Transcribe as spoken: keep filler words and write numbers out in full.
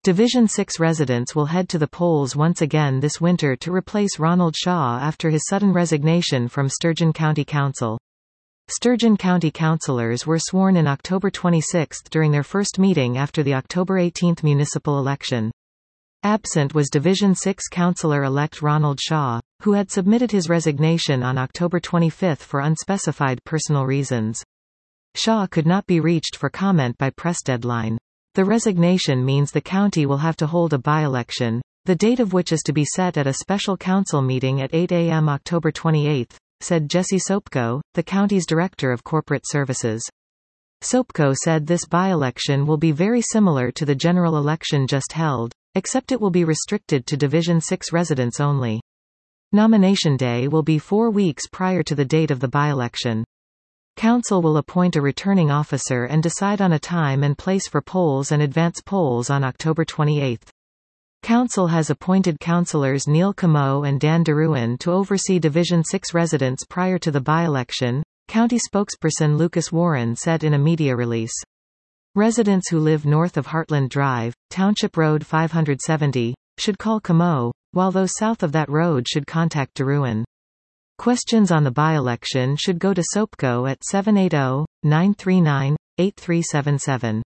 Division six residents will head to the polls once again this winter to replace Ronald Shaw after his sudden resignation from Sturgeon County Council. Sturgeon County councillors were sworn in October twenty-sixth during their first meeting after the October eighteenth municipal election. Absent was Division six councillor-elect Ronald Shaw, who had submitted his resignation on October twenty-fifth for unspecified personal reasons. Shaw could not be reached for comment by press deadline. The resignation means the county will have to hold a by-election, the date of which is to be set at a special council meeting at eight a m October twenty-eighth, said Jesse Sopko, the county's director of corporate services. Sopko said this by-election will be very similar to the general election just held, except it will be restricted to Division six residents only. Nomination day will be four weeks prior to the date of the by-election. Council will appoint a returning officer and decide on a time and place for polls and advance polls on October twenty-eighth. Council has appointed councillors Neil Camo and Dan Deruin to oversee Division six residents prior to the by-election, county spokesperson Lucas Warren said in a media release. Residents who live north of Heartland Drive, Township Road five seventy, should call Camo, while those south of that road should contact Deruin. Questions on the by-election should go to Sopko at seven eight zero, nine three nine, eight three seven seven.